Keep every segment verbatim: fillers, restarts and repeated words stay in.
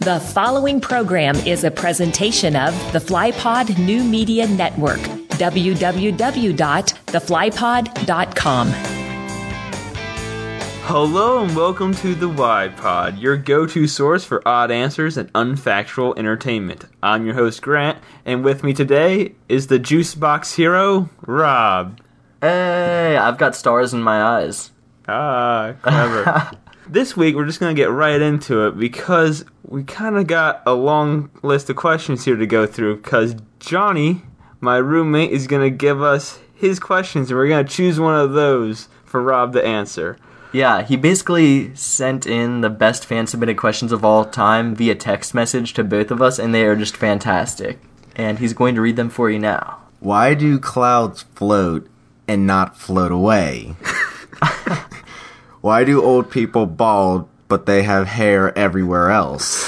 The following program is a presentation of the FlyPod New Media Network, w w w dot the fly pod dot com. Hello and welcome to the WiPod, your go-to source for odd answers and unfactual entertainment. I'm your host, Grant, and with me today is the Juicebox hero, Rob. Hey, I've got stars in my eyes. Ah, clever. This week, we're just going to get right into it because we kind of got a long list of questions here to go through because Johnny, my roommate, is going to give us his questions and we're going to choose one of those for Rob to answer. Yeah, he basically sent in the best fan-submitted questions of all time via text message to both of us, and they are just fantastic. And he's going to read them for you now. Why do clouds float and not float away? Why do old people bald, but they have hair everywhere else?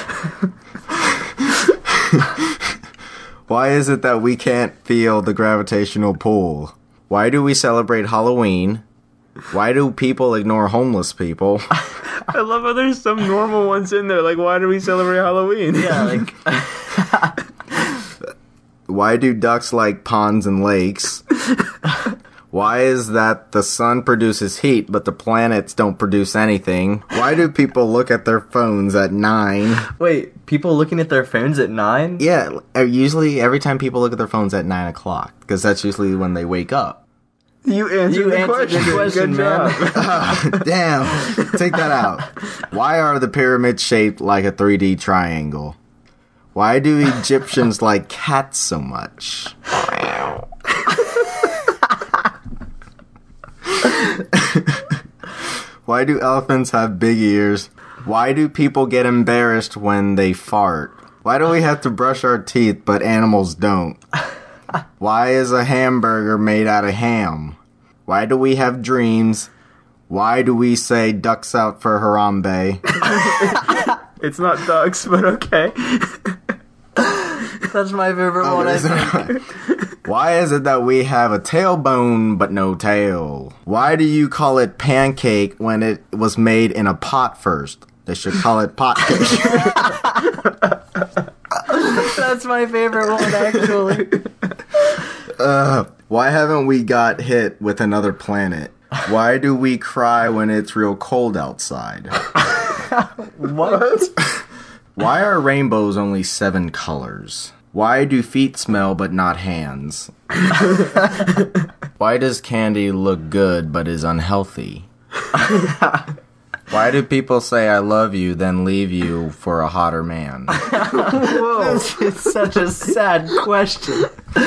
Why is it that we can't feel the gravitational pull? Why do we celebrate Halloween? Why do people ignore homeless people? I love how there's some normal ones in there, like why do we celebrate Halloween? Yeah, like... Why do ducks like ponds and lakes? Why is that the sun produces heat, but the planets don't produce anything? Why do people look at their phones at nine? Wait, people looking at their phones at nine? Yeah, usually every time people look at their phones at nine o'clock, because that's usually when they wake up. You answered you the answered question, the question, Good man. job. uh, damn, take that out. Why are the pyramids shaped like a three D triangle? Why do Egyptians like cats so much? Why do elephants have big ears? Why do people get embarrassed when they fart? Why do we have to brush our teeth but animals don't? Why is a hamburger made out of ham? Why do we have dreams? Why do we say ducks out for Harambe? It's not ducks, but okay. That's my favorite Oh, one, I is it think. right? Why is it that we have a tailbone but no tail? Why do you call it pancake when it was made in a pot first? They should call it pot cake. That's my favorite one, actually. Uh, why haven't we got hit with another planet? Why do we cry when it's real cold outside? What? Why are rainbows only seven colors? Why do feet smell but not hands? Why does candy look good but is unhealthy? Why do people say I love you then leave you for a hotter man? Whoa. This is such a sad question.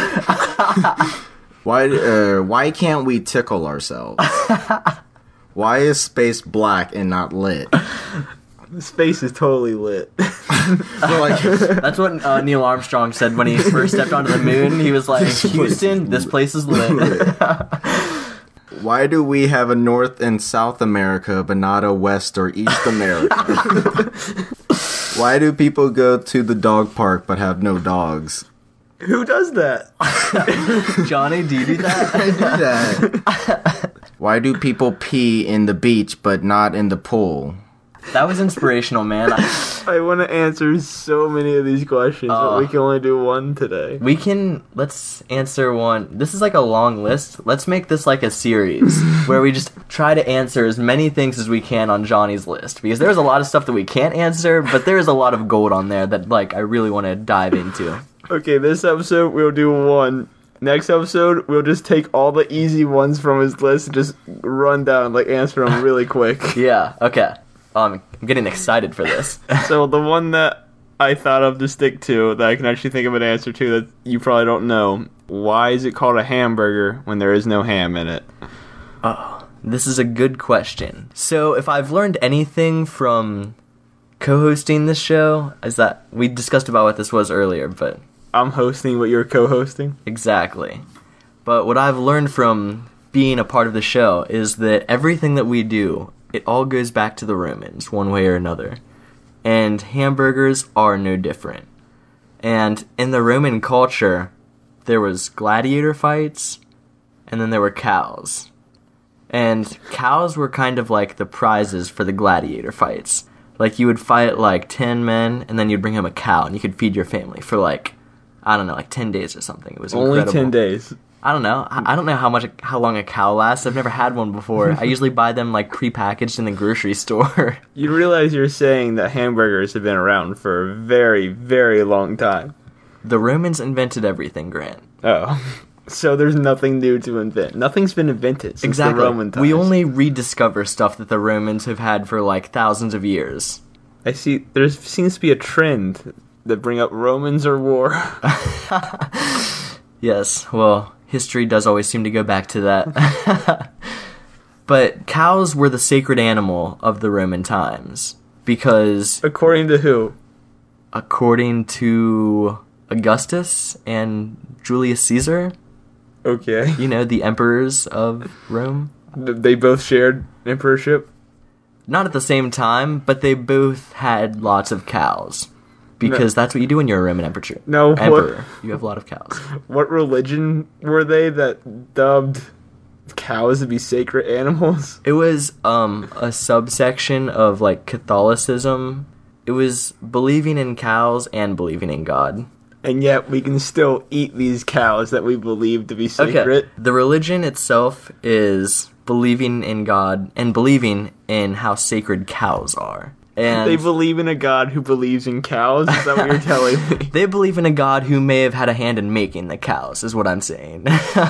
Why uh, why can't we tickle ourselves? Why is space black and not lit? Space is totally lit. Well, like, That's what uh, Neil Armstrong said when he first stepped onto the moon. He was like, Houston, this place is lit. why do we have a North and South America but not a West or East America? Why do people go to the dog park but have no dogs? Who does that? Johnny, do you do that? I do that. Why do people pee in the beach but not in the pool? That was inspirational, man. I, I want to answer so many of these questions, Uh, but we can only do one today. we can, let's answer one. This is like a long list. Let's make this like a series where we just try to answer as many things as we can on Johnny's list. Because there's a lot of stuff that we can't answer, but there's a lot of gold on there that like I really want to dive into. Okay, this episode we'll do one. Next episode, we'll just take all the easy ones from his list and just run down, like answer them really quick. Yeah, okay. Um, I'm getting excited for this. So the one that I thought of to stick to, that I can actually think of an answer to that you probably don't know, why is it called a hamburger when there is no ham in it? Oh, this is a good question. So if I've learned anything from co-hosting this show, is that we discussed about what this was earlier, but I'm hosting what you're co-hosting? exactly. But what I've learned from being a part of the show is that everything that we do, it all goes back to the Romans, one way or another. And hamburgers are no different. And in the Roman culture, there was gladiator fights, and then there were cows. And cows were kind of like the prizes for the gladiator fights. Like, you would fight, like, ten men, and then you'd bring home a cow, and you could feed your family for, like, I don't know, like ten days or something. It was Only incredible. ten days. I don't know. I I don't know how much, how long a cow lasts. I've never had one before. I usually buy them, like, prepackaged in the grocery store. You realize you're saying that hamburgers have been around for a very, very long time. The Romans invented everything, Grant. Oh. So there's nothing new to invent. Nothing's been invented since Exactly. the Roman times. We only rediscover stuff that the Romans have had for, like, thousands of years. I see, there seems to be a trend that bring up Romans or war. Yes, well, history does always seem to go back to that. But cows were the sacred animal of the Roman times. Because, According to who? according to Augustus and Julius Caesar, Okay. you know, the emperors of Rome. They both shared emperorship? Not at the same time, but they both had lots of cows. Because that's what you do when you're a Roman emperor. No, what- emperor. You have a lot of cows. What religion were they that dubbed cows to be sacred animals? It was um, a subsection of, like, Catholicism. It was believing in cows and believing in God. And yet we can still eat these cows that we believe to be sacred. The religion itself is believing in God and believing in how sacred cows are. And They believe in a god who believes in cows? Is that what you're telling me? they believe in a God who may have had a hand in making the cows, is what I'm saying.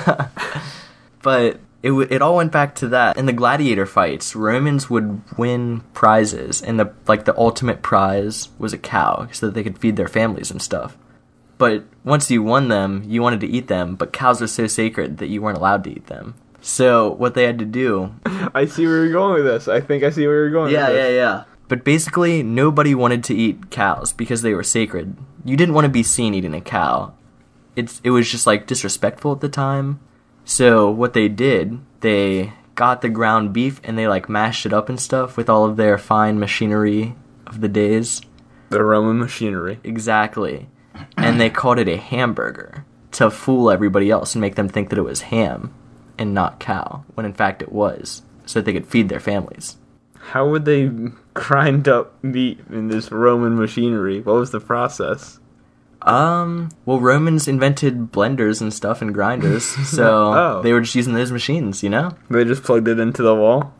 But it w- it all went back to that. In the gladiator fights, Romans would win prizes, and the like the ultimate prize was a cow, so that they could feed their families and stuff. But once you won them, you wanted to eat them, but cows were so sacred that you weren't allowed to eat them. So what they had to do... I see where you're going with this. I think I see where you're going Yeah, with yeah, this. yeah. But basically, nobody wanted to eat cows because they were sacred. You didn't want to be seen eating a cow. It's It was just, like, disrespectful at the time. So what they did, they got the ground beef and they, like, mashed it up and stuff with all of their fine machinery of the days. The Roman machinery. Exactly. And they called it a hamburger to fool everybody else and make them think that it was ham and not cow, when in fact it was, so that they could feed their families. How would they grind up meat in this Roman machinery? What was the process? Um, well, Romans invented blenders and stuff and grinders, so Oh. they were just using those machines, you know? They just plugged it into the wall?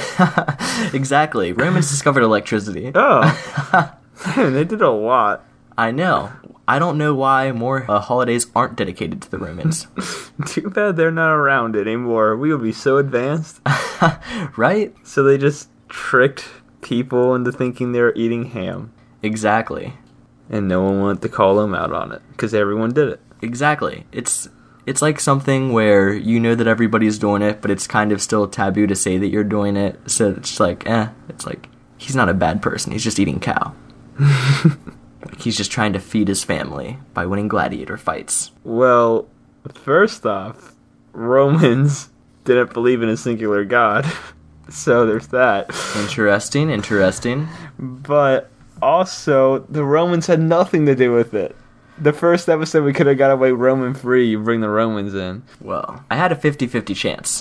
Exactly. Romans discovered electricity. Oh. Man, they did a lot. I know. I don't know why more uh, holidays aren't dedicated to the Romans. Too bad they're not around anymore. We would be so advanced. Right? So they just tricked people into thinking they were eating ham. Exactly. And no one wanted to call them out on it, because everyone did it. Exactly. It's it's like something where you know that everybody's doing it, but it's kind of still taboo to say that you're doing it. So it's like, eh, it's like, he's not a bad person. He's just eating cow. Like, he's just trying to feed his family by winning gladiator fights. Well, first off, Romans didn't believe in a singular god. So there's that. Interesting, interesting. But also, the Romans had nothing to do with it. The first episode, we could have got away Roman free. You bring the Romans in. Well, I had a fifty-fifty chance.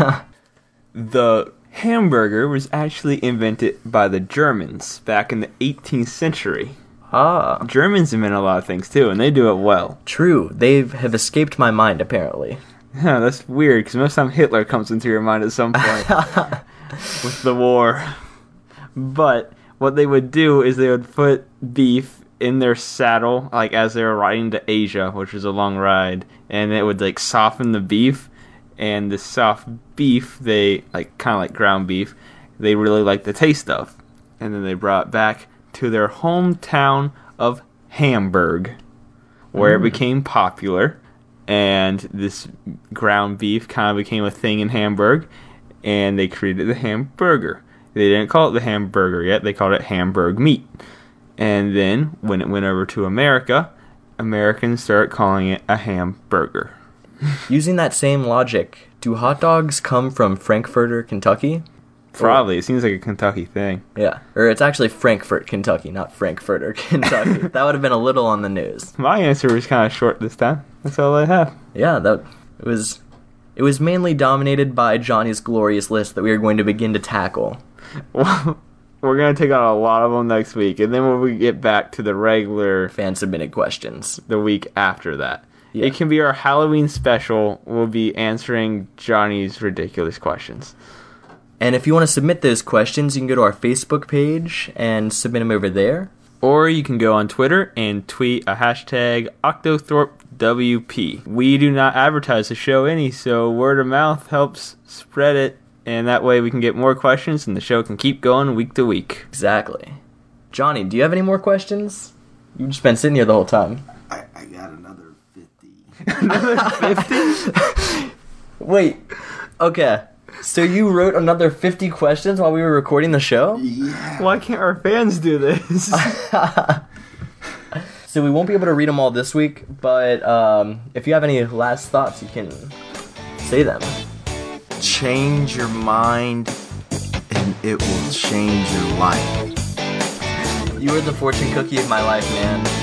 The hamburger was actually invented by the Germans back in the eighteenth century. Ah, Germans invent a lot of things too, and they do it well. true. They have escaped my mind, apparently. Yeah, that's weird, because most of the time Hitler comes into your mind at some point with the war. But what they would do is they would put beef in their saddle, like as they were riding to Asia, which was a long ride, and it would like soften the beef, and the soft beef, they, like kind of like ground beef, they really liked the taste of. And then they brought it back to their hometown of Hamburg, where Mm. it became popular, and this ground beef kind of became a thing in Hamburg, and they created the hamburger. They didn't call it the hamburger yet, they called it Hamburg meat. And then, when it went over to America, Americans started calling it a hamburger. Using that same logic, do hot dogs come from Frankfurter, Kentucky? Probably, it seems like a Kentucky thing. Yeah, or it's actually Frankfurt, Kentucky, not Frankfurter, Kentucky. That would have been a little on the nose. My answer was kind of short this time. That's all I have. Yeah, that it was. It was mainly dominated by Johnny's glorious list that we are going to begin to tackle. Well, we're going to take on a lot of them next week. And then when we get back to the regular Fan submitted questions. the week after that. Yeah. It can be our Halloween special. We'll be answering Johnny's ridiculous questions. And if you want to submit those questions, you can go to our Facebook page and submit them over there. Or you can go on Twitter and tweet a hashtag OctothorpeWP. We do not advertise the show any, so word of mouth helps spread it, and that way we can get more questions and the show can keep going week to week. Exactly. Johnny, do you have any more questions? You've just been sitting here the whole time. I, I got another fifty. Another fifty? Wait. Okay. So you wrote another fifty questions while we were recording the show? Yeah. Why can't our fans do this? So we won't be able to read them all this week, but um, if you have any last thoughts, you can say them. Change your mind, and it will change your life. You are the fortune cookie of my life, man.